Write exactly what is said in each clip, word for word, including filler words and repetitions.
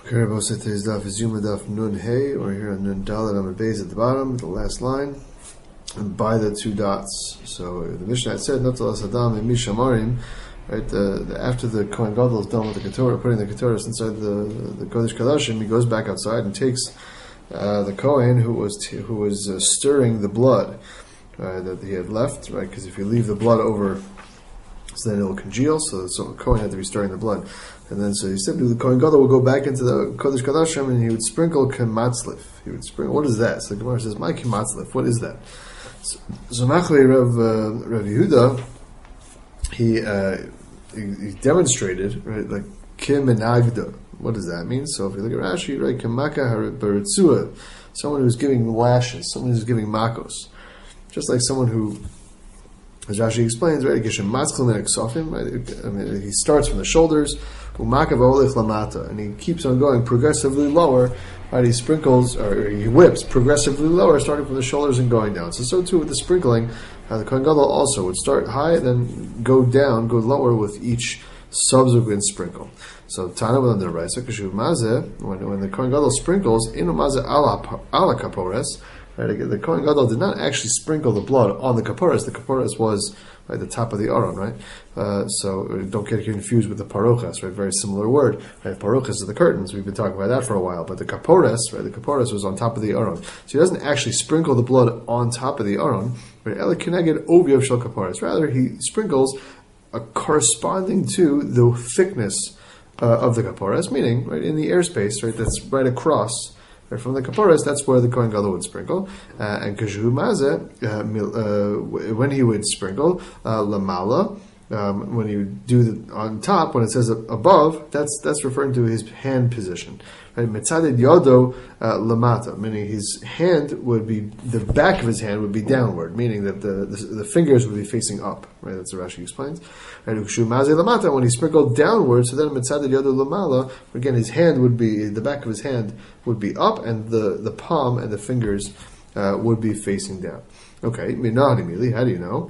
Karabos today's daf is Yuma daf Nun Hey, or here on Nun Dalet on the base at the bottom, the last line, and by the two dots. So the Mishnah had said, Natal Asadam and Mishamarim, right? The, the, after the Kohen Gadol is done with the Ketorah, putting the Ketorah inside the the Kodesh Kadashim, he goes back outside and takes uh, the Kohen who was t- who was uh, stirring the blood uh, that he had left, right? Because if you leave the blood over, so then it will congeal. So, so the Kohen had to be stirring the blood. And then, so he said, the Kohen Gadol would go back into the Kodesh Kadashim and he would sprinkle kematzlif. He would sprinkle, what is that? So the Gemara says, my kematzlif, what is that? So, so Machlei Rav, uh, Rav Yehuda, he, uh, he, he demonstrated, right, like, kemenagda. What does that mean? So if you look at Rashi, right, kemaka haritzua, someone who's giving lashes, someone who's giving makos. Just like someone who, as Rashi explains, right, right, I mean, he starts from the shoulders, and he keeps on going progressively lower, right, he sprinkles, or he whips progressively lower, starting from the shoulders and going down. So, so too with the sprinkling, uh, the Kohen Gadol also would start high, then go down, go lower with each subsequent sprinkle. So, Tana will under Raisa, Kashuv Mazeh, when when the Kohen Gadol sprinkles, Inu Mazeh ala kapores, right, the Kohen Gadol did not actually sprinkle the blood on the kaporas. The kaporas was right, the top of the aron, right? Uh, so don't get confused with the parochas, right? Very similar word, right? Parochas are the curtains. We've been talking about that for a while. But the kaporas, right? The kaporas was on top of the aron. So he doesn't actually sprinkle the blood on top of the aron, right? Ela keneged oviyav shel kaporas. Rather, he sprinkles a corresponding to the thickness uh, of the kaporas, meaning right in the airspace, right? That's right across. Right, from the kaporas, that's where the Kohen Gadol would sprinkle. Uh, and kashu mazeh, uh, when he would sprinkle, uh, lamala, um, when he would do the, on top, when it says above, that's that's referring to his hand position. Right, metzaded yodo lamata, meaning his hand would be, the back of his hand would be downward, meaning that the, the, the fingers would be facing up. Right, that's what Rashi explains. Right, kashu mazeh lamata, when he sprinkled downward, so then metzaded yodo lamala, again his hand would be, the back of his hand would be up, and the, the palm and the fingers uh, would be facing down. Okay, minah, how do you know?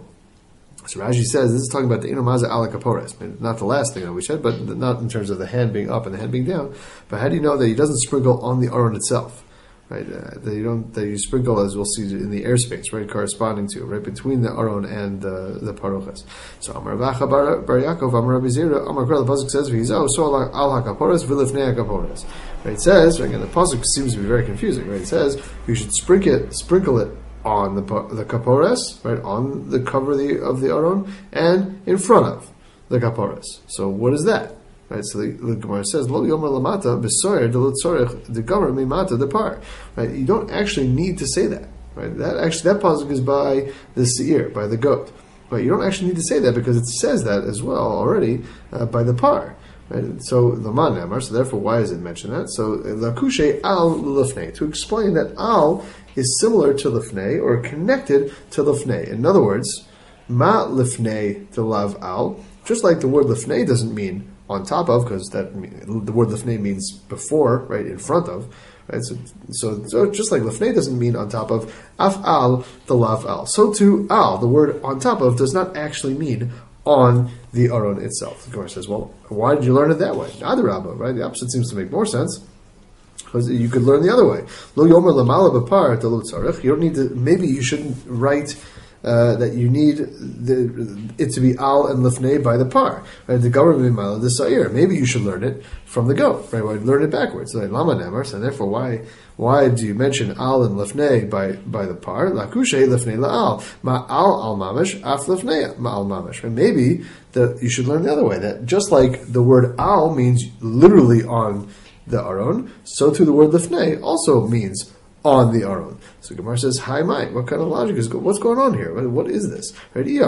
So Rashi says this is talking about the inomaza ala kapores, not the last thing that we said, but not in terms of the hand being up and the hand being down. But how do you know that he doesn't sprinkle on the aron itself, right? Uh, that you don't that you sprinkle, as we'll see, in the airspace, right, corresponding to, right, between the aron and uh, the parochas. So Amar Vacha Bar Yaakov Amar Rabbi Zira Amar Kral, the pasuk says v'hizo so al hakapores v'lifnei hakapores. Right, it says again the pasuk seems to be very confusing. Right, it says you should sprinkle it, sprinkle it. on the the kapores, right, on the cover of the, of the aron, and in front of the kapores. So what is that? Right, so the, the Gemara says, Lo yomer lamata b'soyer de l'tzorech the gomer mimata the par. Right, you don't actually need to say that. Right, that actually that pasuk is by the seir, by the goat. But you don't actually need to say that because it says that as well already uh, by the par. Right, so the man namar. So therefore, why does it mention that? So lakushe al lufnei, to explain that al is similar to lifnei or connected to lifnei. In other words, ma lifnei to lav al, just like the word lifnei doesn't mean on top of, because that the word lifnei means before, right, in front of, right. So, so, so just like lifnei doesn't mean on top of, af al the lav al. So too al, the word on top of, does not actually mean on the aron itself. The Gemara says, well, why did you learn it that way? Adarabba, right? The opposite seems to make more sense. Because you could learn the other way. Lo yomer lamala b'par telu tzarech. You don't need to. Maybe you shouldn't write uh, that you need the, it to be al and lifnei by the par. Right? The government mala the sa'ir. Maybe you should learn it from the goat. Right? Why learn it backwards? Like lama nemar. And therefore, why why do you mention al and lifnei by by the par? Lakushe lifnei laal ma al al mamish af lifnei ma al mamish. Right? Maybe that you should learn the other way. That just like the word al means literally on the aron, so too the word lifnei also means on the aron. So Gemara says, "Hi, Mike. What kind of logic is what's going on here? What, what is this?" Right? If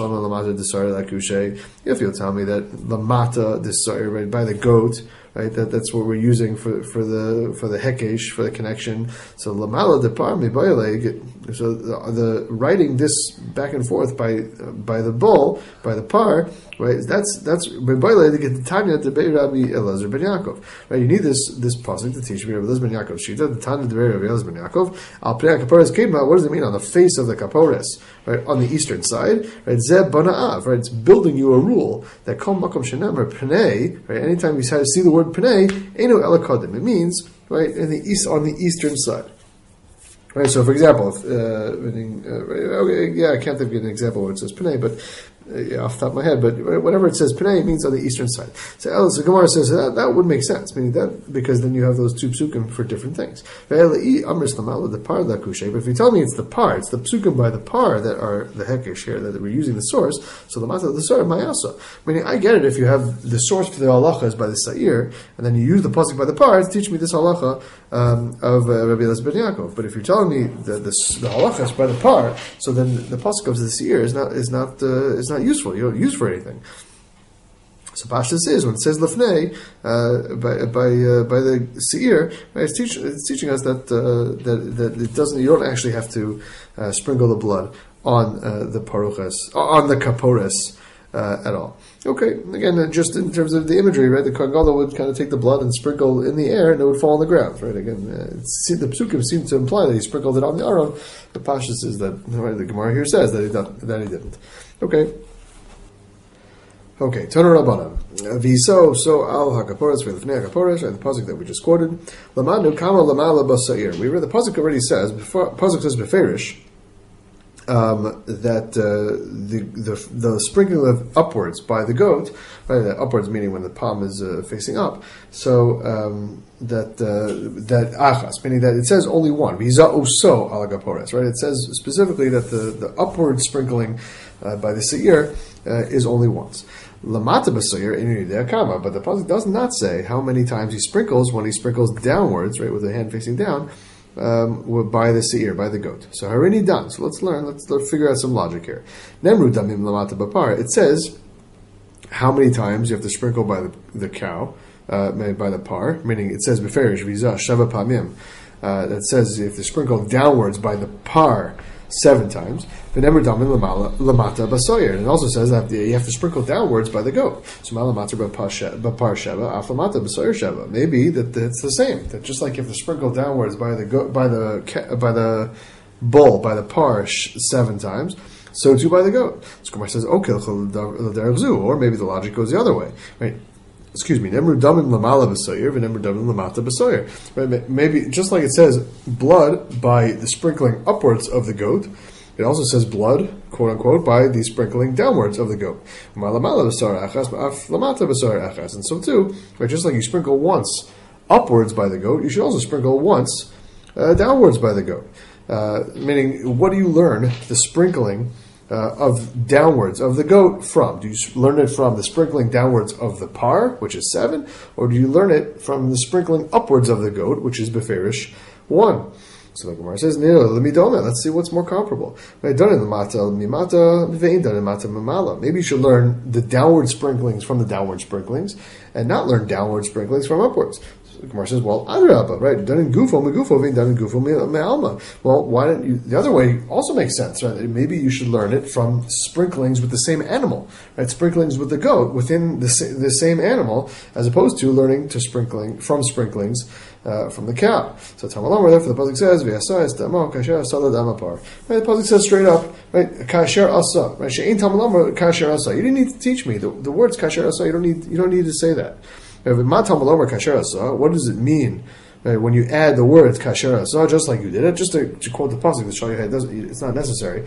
you'll tell me that lamata desire, right, by the goat, right, that that's what we're using for for the for the hekesh, for the connection. So lamala depar mibayleg. So the, the writing this back and forth by uh, by the bull, by the par, right? That's that's mibayleg to get the tanya to Bei Rabbi Elazar ben Yaakov. Right? You need this this pasuk to teach Rabbi Elazar ben Yaakov. Shita the tanya to Bei Rabbi Elazar ben Yaakov. Al pnei kaporas kema. What does it mean on the face of the kaporas? Right, on the eastern side, right? Zeb banaav. Right, it's building you a rule that kol makom shenemar pnei. Right, anytime you see the word word Pnei, Einu Elakadim. It means, right, in the east, on the eastern side. Right, so for example, if, uh, meaning, uh, okay, yeah, I can't think of an example where it says Pnei, but uh, yeah, off the top of my head, but whatever it says Pnei, it means on the eastern side. So El so Gemara says that that would make sense, meaning that because then you have those two psukim for different things. But if you tell me it's the par, it's the psukim by the par that are the hekesh here, that we're using the source, so the mata the source mayasa. Meaning I get it if you have the source for the halacha is by the sa'ir, and then you use the pasuk by the par to teach me this halacha um, of uh, Rabbi Elazar ben Yaakov. But if you're telling me that the, the halacha is by the par, so then the pasuk of the sa'ir is not is not uh, is not useful. You don't use for anything. So Pashtus is when it says lefnei uh, by by uh, by the seir, right, it's, teach, it's teaching us that uh, that that it doesn't. You don't actually have to uh, sprinkle the blood on uh, the paruchas, on the kapores uh, at all. Okay, again, uh, just in terms of the imagery, right? The Kohen Gadol would kind of take the blood and sprinkle in the air, and it would fall on the ground, right? Again, uh, it's, the psukim seem to imply that he sprinkled it on the aron. The Pashtus is that right, the Gemara here says that he did, that he didn't. Okay. Okay, Tana Rabbanan. Viso, so al hakaporas v'lifnei hakaporas, and the pasuk that we just quoted. Lamanu kama lamala basair. We read the pasuk already says. Before, pasuk says beferish um, that uh, the, the the sprinkling of upwards by the goat, right? Uh, upwards meaning when the palm is uh, facing up. So um, that uh, that achas, meaning that it says only one. Viza uso al hakaporas, right? It says specifically that the the upward sprinkling uh, by the seir uh, is only once. Lamata b'soyer in kama, but the pasuk does not say how many times he sprinkles when he sprinkles downwards, right, with the hand facing down, um, by the seir, by the goat. So harini done. So let's learn. Let's, let's figure out some logic here. Nemru damim lamata b'par. It says how many times you have to sprinkle by the, the cow, uh, by the par. Meaning it says b'ferish v'izah shava pamim. Uh, that says you have to sprinkle downwards by the par seven times. And it also says that you have to sprinkle downwards by the goat. So maybe that it's the same. That just like you have to sprinkle downwards by the goat, by the by the bull, by the par seven times, so too by the goat. So Gemara says, okay, or maybe the logic goes the other way, right? Excuse me, Nemru Damim Lamala B'Soyer, V'Nemru Damim Lamata B'Soyer. Right? Maybe just like it says blood by the sprinkling upwards of the goat, it also says blood, quote unquote, by the sprinkling downwards of the goat. And so too, right, just like you sprinkle once upwards by the goat, you should also sprinkle once uh, downwards by the goat. Uh, meaning, what do you learn the sprinkling Uh, of downwards of the goat from? Do you learn it from the sprinkling downwards of the par, which is seven, or do you learn it from the sprinkling upwards of the goat, which is beferish one? So the Gemara says, let's see what's more comparable. Maybe you should learn the downward sprinklings from the downward sprinklings, and not learn downward sprinklings from upwards. The Gemara says, well, adrabah, right? Done in gufo megufo, done in gufo me'alma. Well, why don't you? The other way also makes sense, right? Maybe you should learn it from sprinklings with the same animal, right? Sprinklings with the goat within the the same animal, as opposed to learning to sprinkling from sprinklings uh, from the cow. So Tamalamar, therefore, the pasuk says, "V'yasa es damo kasher asa ladamapar." Right? The pasuk says straight up, right? Kasher asa, right? She'ein Tamalamar kasher asa. You didn't need to teach me the, the words kasher asa. You don't need you don't need to say that. What does it mean right, when you add the words kasher asa, just like you did it? Just to, to quote the pasuk to show you how it doesn't, it's not necessary.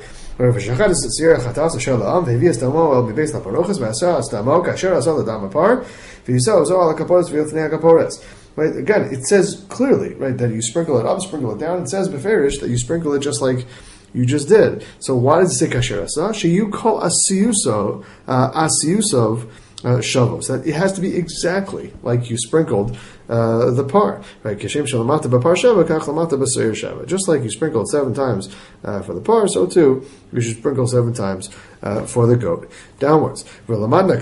Right? Again, it says clearly, right, that you sprinkle it up, sprinkle it down. It says beferish that you sprinkle it just like you just did. So why does it say kasher asa? Sheyu kol asiyuso asiyusov. Uh, shavos. That it has to be exactly like you sprinkled uh, the par. Right? Just like you sprinkled seven times uh, for the par, so too you should sprinkle seven times uh, for the goat downwards. And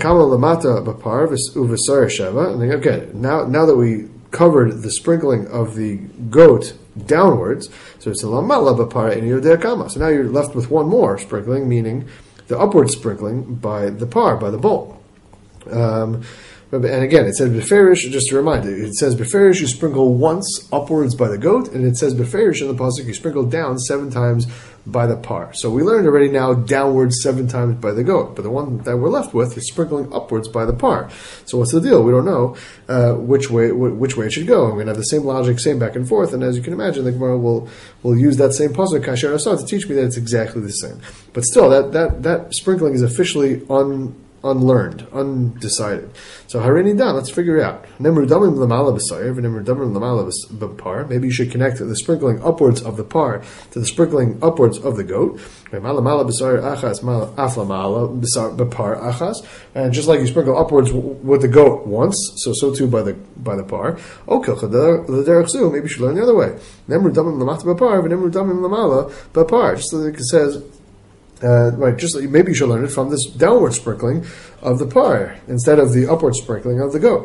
again, now now that we covered the sprinkling of the goat downwards, so it's a lamala b'par in yodei kama. So now you're left with one more sprinkling, meaning the upward sprinkling by the par, by the bowl. Um, And again, it says beferish. Just to remind you, it says beferish. You sprinkle once upwards by the goat, and it says beferish in the pasuk. You sprinkle down seven times by the par. So we learned already now downwards seven times by the goat, but the one that we're left with is sprinkling upwards by the par. So what's the deal? We don't know uh, which way which way it should go. We're going to have the same logic, same back and forth, and as you can imagine, the Gemara will will use that same pasuk kasher asah to teach me that it's exactly the same. But still, that that that sprinkling is officially un. unlearned, undecided. So harini dan, let's figure it out. Nemru damim lamala b'sayir, v'nemru damim lamala b'par. Maybe you should connect the sprinkling upwards of the par to the sprinkling upwards of the goat. Mala b'sayir achas, mala aflamala b'par achas. And just like you sprinkle upwards with the goat once, so so too by the by the par. Okay, maybe you should learn the other way. Nemru damim lamata b'par, v'nemru damim lamala b'par. Just like it says. Uh, right, just like, maybe you should learn it from this downward sprinkling of the par instead of the upward sprinkling of the goat.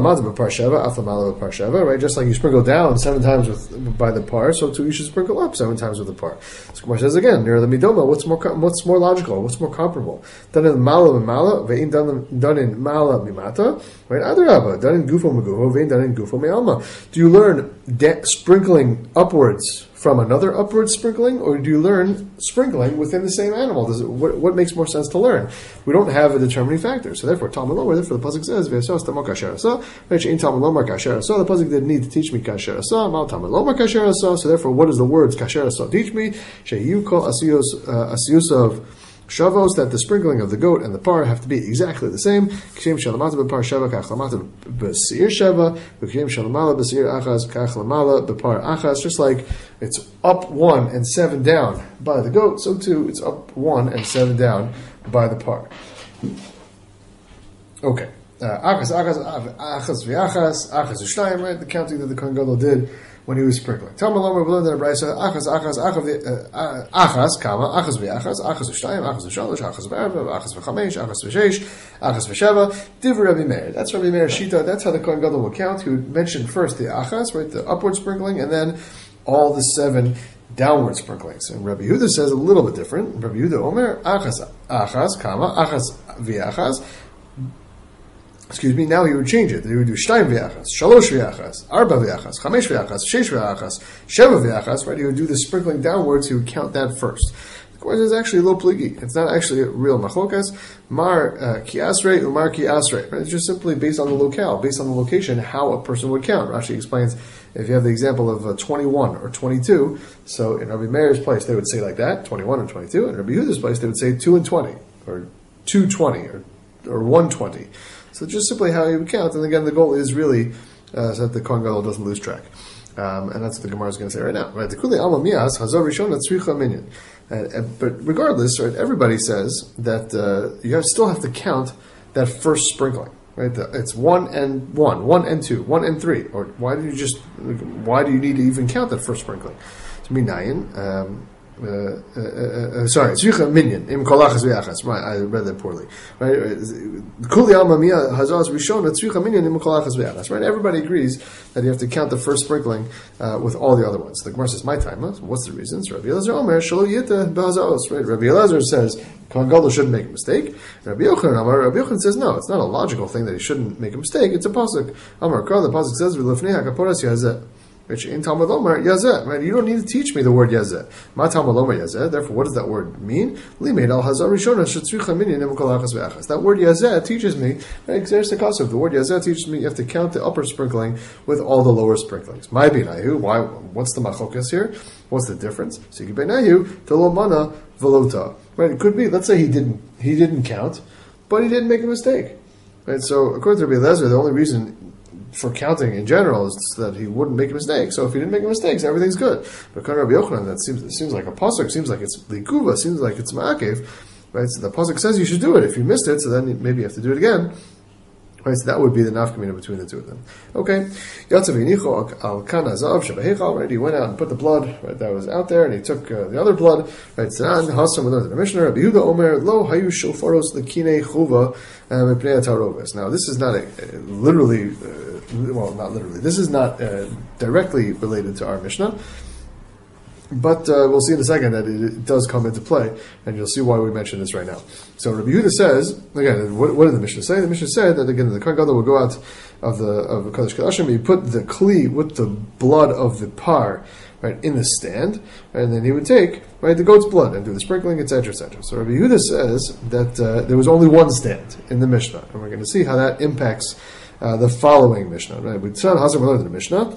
Right, just like you sprinkle down seven times with by the par, so too you should sprinkle up seven times with the par. So Gemara says again, near the midoma, what's more what's more logical? What's more comparable? Done in mala mala, vein done in mala mimata. Right, adarabba, done in gufo meguho, vein done in gufo mealma. Do you learn de- sprinkling upwards from another upward sprinkling, or do you learn sprinkling within the same animal? Does it, what, what makes more sense to learn? We don't have a determining factor, so therefore, Talmud Lomar, therefore the pasuk says, "V'yasos tamo kasher asah." Which in Talmud Lomar kasher asah, the pasuk didn't need to teach me kasher asah. Mal Talmud Lomar kasher asah. So therefore, what does the words kasher asah teach me? Sheyu kol asiyos asiyus of Shavos, that the sprinkling of the goat and the par have to be exactly the same. Kishem shalamata b'par shava kach lamata b'seir shava, kishem shalamala b'seir achas kach lamala b'par achas. Just like it's up one and seven down by the goat, so too it's up one and seven down by the par. Okay. Achas, achas, achas v'achas, achas v'shnayim, right? The counting that the Kohen Gadol did when he was sprinkling. Talmud Lomar, we learned in the Brisa, achas, achas, achas, achas, kama, achas v'achas, achas v'shnayim, achas v'shalosh, achas v'arba, achas v'chamesh, achas v'sheish, achas v'sheva, div Rabbi Meir. That's Rabbi Meir's shita. That's how the Kohen Gadol will count. He would mention first the achas, right, the upward sprinkling, and then all the seven downward sprinklings. And Rabbi Yehuda says a little bit different. Rabbi Yehuda Omer, achas, achas, kama, achas v'achas. Excuse me, now he would change it. He would do shtayim v'yachas, shalosh v'yachas, arba v'yachas, chamesh v'yachas, sheish v'yachas, sheva v'yachas, right? He would do the sprinkling downwards, he would count that first. The question is actually a little pligi. It's not actually a real machlokas. Mar uh, ki asrei, umar ki asrei. Right? It's just simply based on the locale, based on the location, how a person would count. Rashi explains, if you have the example of uh, twenty-one or twenty-two, so in Rabbi Meir's place they would say like that, twenty-one or twenty-two. In Rabbi Yehuda's place they would say two and twenty, or two twenty, or, or one twenty. So just simply how you would count, and again, the goal is really uh, so that the Kohen Gadol doesn't lose track, um, and that's what the Gemara is going to say right now. Right? The Kuli Alma Mias Hazar Rishon Tzricha Minyan. But regardless, right? Everybody says that uh, you have, still have to count that first sprinkling. Right? The, it's one and one, one and two, one and three. Or why do you just? Why do you need to even count that first sprinkling? To me, Nayin. Um, Uh, uh, uh, sorry, tzricha minyan im kolachas v'achas. Right, I read that poorly. Right, kuli alma mia hazaz rishona tzricha minyan im kolachas v'achas. Right, everybody agrees that you have to count the first sprinkling uh, with all the other ones. The Gemara says, "My time." What's the reasons? Rabbi Elazar Omer shelo yita b'hazos. Right, Rabbi Elazar says Kohen Gadol shouldn't make a mistake. Rabbi Yochanan Amar, Rabbi Yochanan says no, it's not a logical thing that he shouldn't make a mistake. It's a pasuk. Amar Kar, the pasuk says v'lefnei hakaporas yazeh. Which in Talmud Lomar yazeh, right? You don't need to teach me the word yazeh. Ma Talmud Lomar yazeh. Therefore, what does that word mean? Limeid al hazar rishona shetzricha minyan im kolachas v'achas. That word yazeh teaches me. Right? The word yazeh teaches me you have to count the upper sprinkling with all the lower sprinklings. My binayu. Why? What's the machokas here? What's the difference? Sigi binayu telo mana velota. Right? It could be. Let's say he didn't. He didn't count, but he didn't make a mistake. Right? So according to Rabbi Elazar, the only reason for counting in general is that he wouldn't make a mistake. So if he didn't make a mistake, everything's good. But Rabbi Yochanan, that seems it seems like a pasuk, seems like it's likuva, seems like it's ma'akev, right? So the pasuk says you should do it. If you missed it, so then maybe you have to do it again. Right, so that would be the nafkamina between the two of them. Okay, Yatzav Yinicho al Kana Zav Shabahechal. Right, he went out and put the blood right that was out there, and he took uh, the other blood. Right, Tznan Hasam. We learned in the Mishnah. Rabbi Yehuda Omer Lo Hayu Shofaros Lekine Chuva Mepnei Taroves. Now, this is not a, a literally, uh, well, not literally. This is not uh, directly related to our Mishnah. But uh, we'll see in a second that it, it does come into play, and you'll see why we mention this right now. So Rabbi Yehuda says, again, what, what did the Mishnah say? The Mishnah said that, again, the Kohen Gadol will go out of the of the Kodesh Kodashim, he put the kli with the blood of the par, right, in the stand, and then he would take, right, the goat's blood and do the sprinkling, et cetera, et cetera. So Rabbi Yehuda says that uh, there was only one stand in the Mishnah, and we're going to see how that impacts uh, the following Mishnah. Right? With Tzad Hazar, we learned in the Mishnah.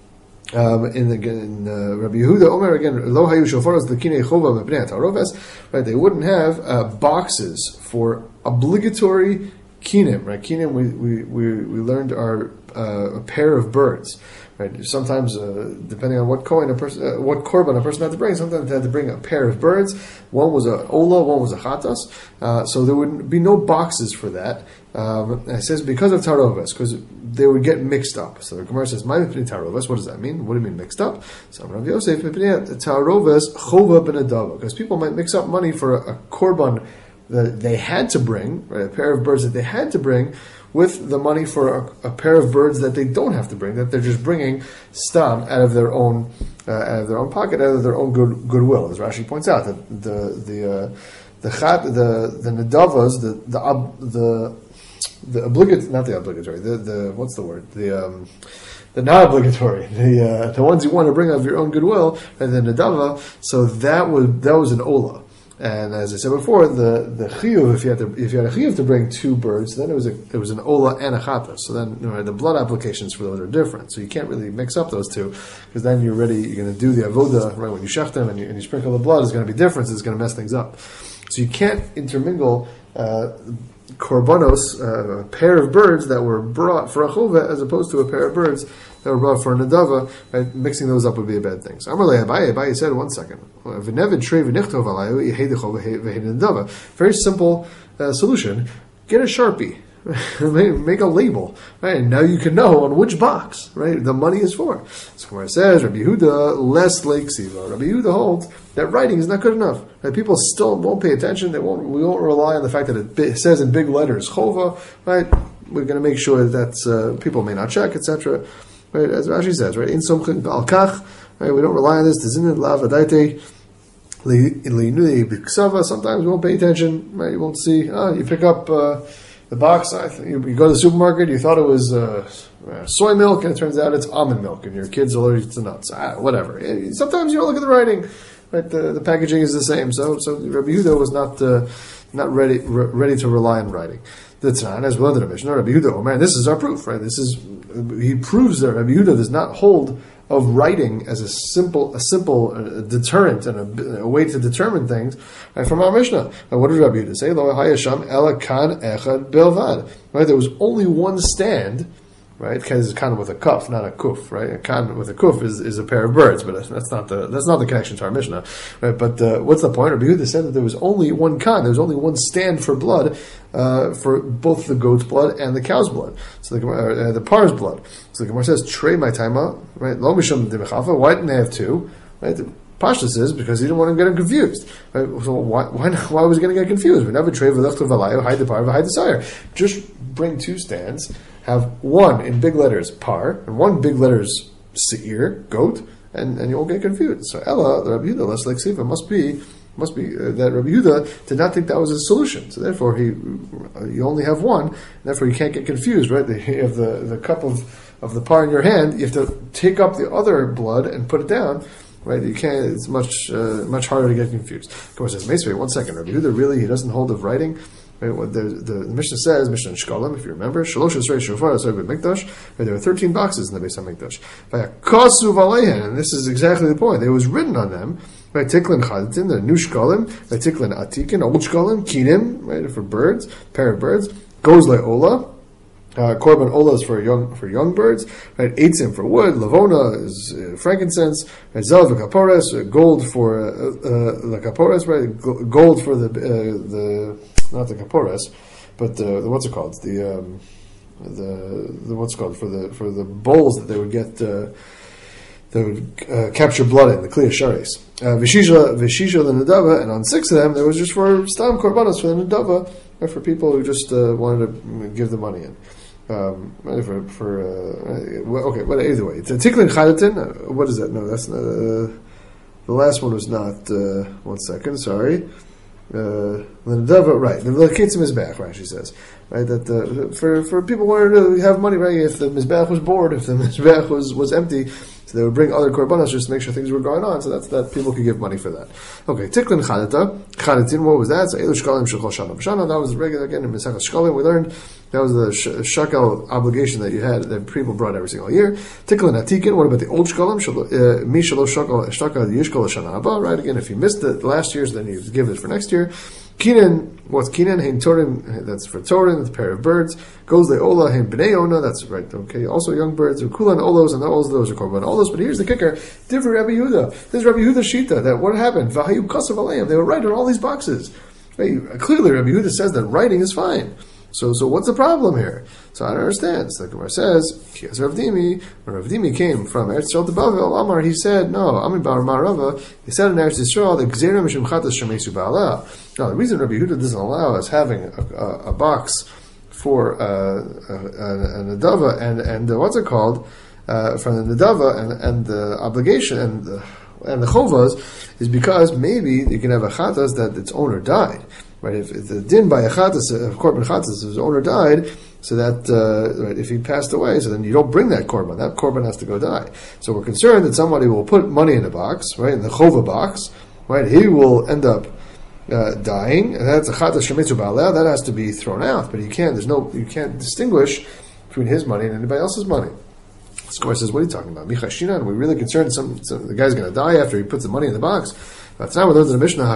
Um, in, the, in uh, Rabbi Yehuda, Omer again, Lo Hayu Shofaros L'Kinei Chova Mepnei HaTaroves, right? They wouldn't have uh, boxes for obligatory kinim, right? Kinim, we we we, we learned are uh, a pair of birds, right? Sometimes, uh, depending on what coin a person, uh, what korban a person had to bring, sometimes they had to bring a pair of birds. One was a ola, one was a chatas. Uh, so there would be no boxes for that. Um, and it says because of taroves, because they would get mixed up. So the Gemara says, "My taroves." What does that mean? What do you mean mixed up? So Rav Yosef taroves chova benadava, because people might mix up money for a, a korban that they had to bring, right? A pair of birds that they had to bring, with the money for a, a pair of birds that they don't have to bring, that they're just bringing stam out of their own uh, out of their own pocket, out of their own good goodwill. As Rashi points out, that the the uh, the chat, the the nadavas, the the ob, the the obligatory, not the obligatory, the the what's the word, the um, the not obligatory, the uh, the ones you want to bring out of your own goodwill, and the nadava. So that was that was an ola. And as I said before, the the chiyuv, if you had to if you had a chiyuv to bring two birds, then it was a it was an ola and a chata. So then, you know, the blood applications for those are different. So you can't really mix up those two, because then you're ready. You're going to do the avoda right when you shech them and you, and you sprinkle the blood. It's going to be different. It's going to mess things up. So you can't intermingle uh, korbanos, uh, a pair of birds that were brought for a chova, as opposed to a pair of birds that were brought for a nadava. Right? Mixing those up would be a bad thing. So Amalei Abaye, Abaye said, one second. Very simple uh, solution. Get a Sharpie. Make a label, right? And now you can know on which box, right, the money is for. So where it says Rabbi Yehuda less like Siva. Rabbi Yehuda holds that writing is not good enough. Right? People still won't pay attention. They won't. We won't rely on the fact that it says in big letters Chova. Right? We're going to make sure that uh, people may not check, et cetera. Right? As Rashi says, right? In somchin ba'al kach. Right? We don't rely on this. Tizinin lav adaite. Sometimes we won't pay attention. Right? You won't see. Oh, you pick up. Uh, The box, you go to the supermarket, you thought it was uh, soy milk, and it turns out it's almond milk, and your kid's allergic to nuts. Ah, whatever. Sometimes you don't look at the writing, right? The, the packaging is the same. So, so Rabbi Yehuda was not uh, not ready re- ready to rely on writing. The Tzan, as well as the Mishnah, Rabbi Yehuda, oh man, this is our proof, right? This is he proves that Rabbi Yehuda does not hold of writing as a simple, a simple uh, deterrent and a, a way to determine things, right, from our Mishnah. Now, what did Rabbi Yehuda say? Lo hayasham ela kan echad belvad. Right, there was only one stand, right? Because it's kind of with a kuf, not a kuf, right? A kan with a kuf is, is a pair of birds, but that's not the that's not the connection to our Mishnah, right? But uh, what's the point? Rabbi Yehuda said that there was only one kan, there was only one stand for blood, uh, for both the goat's blood and the cow's blood, so the uh, the par's blood. So the Gemara says, "Trey my taima," right? Lo mishum demechafa. Why didn't they have two? Right? The Pashtus is because he didn't want to get him confused. Right? So why why why was he going to get confused? We never trade v'lechtu v'layu hide the par v'hide the sire. Just bring two stands. Have one in big letters par and one big letters seir goat, and, and you won't get confused. So Ella, the Rabbi Yehuda, less like Siva, must be must be uh, that Rabbi Yehuda did not think that was a solution. So therefore, he uh, you only have one. And therefore, you can't get confused. Right? You have the, the cup of, of the par in your hand. You have to take up the other blood and put it down. Right? You can't. It's much uh, much harder to get confused. Of course, says Meisvei. One second, Rabbi Yehuda really he doesn't hold of writing. Right, what the, the, the Mishnah says, Mishnah in Shkolim, if you remember, Shalosh Esrei Shofar Esrei B'Mikdash, right, there were thirteen boxes in the Beis HaMikdash. Kasu V'Aleihen, and this is exactly the point. It was written on them, right, Tiklin Chadatin, the new Shkolim, right, Tiklin Atikin, old Shkolim, Kinim, right, for birds, pair of birds, Gozle Ola, Uh, Korban Ola is for young for young birds, right? Eitzim for wood, Lavona is uh, frankincense, right? Zel v'kapores, uh, gold for uh, uh, the kapores, right? G- gold for the uh, the not the kapores, but the, the what's it called? The um, the the what's it called for the for the bowls that they would get. Uh, They would uh, capture blood in the Kliya Sharis. Vishisha, Vishisha the Nadava, and on six of them, there was just for Stam Korbanos for the Nadava, or for people who just uh, wanted to give the money in. Um, for, for uh, okay, well, either way. It's a Tiklin Chadatin, uh, what is that? No, that's not, uh, the last one was not. Uh, one second, sorry. Uh, L'nedava, right? The L'ketzim Mizbeach, Rashi says, right? That uh, for for people who wanted to have money, right? If the Mizbeach was bored, if the Mizbeach was was empty, so they would bring other korbanos just to make sure things were going on. So that's that people could give money for that. Okay, Tiklin Chadata, Chadatin. What was that? So Elu Shkalim Shechol Shana B'Shana. That was regular again in Mesechus Shkalim. We learned that was the sh- shekel obligation that you had that people brought every single year. Tiklin Atikin. What about the old Shkalim? Mi Shelo Shekel Shtaka Yishkol Shana Haba. Right again, if you missed it last year's, then you give it for next year. Kinan, what's Kinan? Hein Torim, that's for Torim, the pair of birds. Goes the Ola, Hein Bnei Ona, that's right, okay. Also young birds, Kulan Olos, and all those are Korban Olos. But here's the kicker, different Rabbi Yehuda. This is Rabbi Yehuda Shita, that what happened? Vahayu Kasav Aleim, they were right on all these boxes. Right? Clearly Rabbi Yehuda says that writing is fine. So, so what's the problem here? So I don't understand. So the Gemara says, Kias Rav Dimi, when Rav Dimi came from Eretz Yisrael to Bavel, Amar, he said, no, Ami Bar Marava, he said in Eretz Yisrael, the Gzeira Mishum Chatas Shemesu Ba'ala. Now, the reason Rabbi Yehuda doesn't allow us having a, a, a box for uh, a, a, a Nadava and, and uh, what's it called, uh, from the Nadava and, and the obligation and the, and the Chovas, is because maybe you can have a Chatas that its owner died. Right, if, if the din by a chatas, a korban chatas, his owner died, so that uh, right, if he passed away, so then you don't bring that korban. That korban has to go die. So we're concerned that somebody will put money in a box, right, in the chova box, right. He will end up uh, dying, and that's a chatas shemitzu ba'aleh. That has to be thrown out. But you can't. There's no. You can't distinguish between his money and anybody else's money. The scholar says, "What are you talking about? Michashina? We're really concerned. Some, some the guy's going to die after he puts the money in the box." That's not what the Mishnah.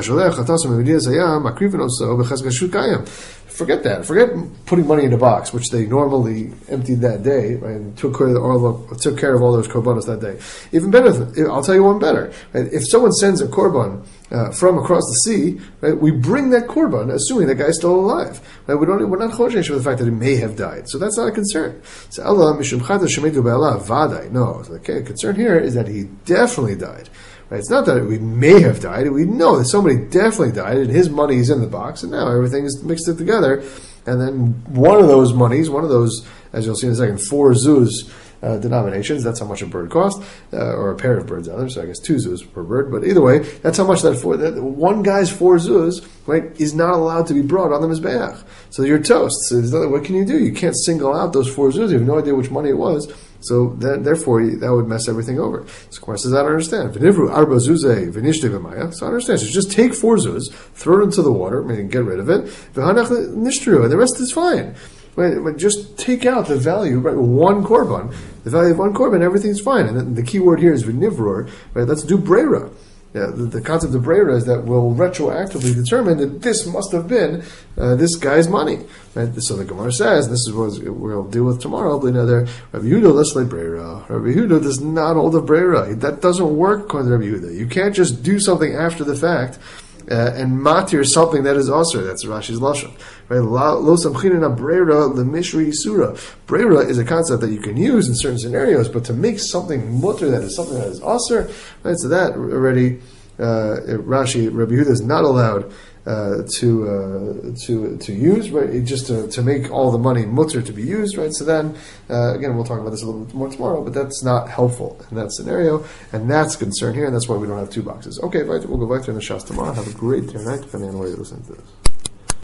Forget that. Forget putting money in a box, which they normally emptied that day, right, and took care of all the, took care of all those korbanos that day. Even better, I'll tell you one better. Right? If someone sends a korban uh, from across the sea, right, we bring that korban, assuming that guy's still alive. Right? We don't. We're not chodesh for the fact that he may have died, so that's not a concern. So Allah mishum chata shemetu be'Allah vaday. No, the okay, concern here is that he definitely died. Right? It's not that we may have died. We know that somebody definitely died, and his money is in the box, and now everything is mixed it together. And then one of those monies, one of those, as you'll see in a second, four zuz uh, denominations, that's how much a bird costs, uh, or a pair of birds out there, so I guess two zuz per bird. But either way, that's how much that, four, that one guy's four zuz, right, is not allowed to be brought on the Mizbeach. So you're toast. So there's nothing, what can you do? You can't single out those four zuz. You have no idea which money it was. So that, therefore, that would mess everything over. So Gemara says, I don't understand. V'nivru arba zuzeh v'nishte v'maya. So I understand. So just take four zuz, throw it into the water, meaning get rid of it. V'hanach nishtru, and the rest is fine. Right? But just take out the value, right? One korban, the value of one korban, everything's fine. And then the key word here is v'nivrur. Right? Let's do breira. Yeah, the, the concept of breira is that we'll retroactively determine that this must have been uh, this guy's money. Right? So the Gemara says, this is what we'll deal with tomorrow, another Rabbi Yehuda, let's lay breira. Rabbi Yehuda does not hold of breira. That doesn't work according to Rabbi Yehuda. You can't just do something after the fact uh, and matir something that is also. That's Rashi's lashon. Right? Lo samchinina breira lemishri yisura. Breira is a concept that you can use in certain scenarios, but to make something mutter that is something that is aser, right? So that already, uh, Rashi, Rabbi Yehuda is not allowed uh, to uh, to to use, right? Just to, to make all the money mutter to be used, right? So then, uh, again, we'll talk about this a little bit more tomorrow, but that's not helpful in that scenario, and that's concern here, and that's why we don't have two boxes. Okay, we'll go back to the Shas tomorrow. Have a great day, night, depending on where you listen to this.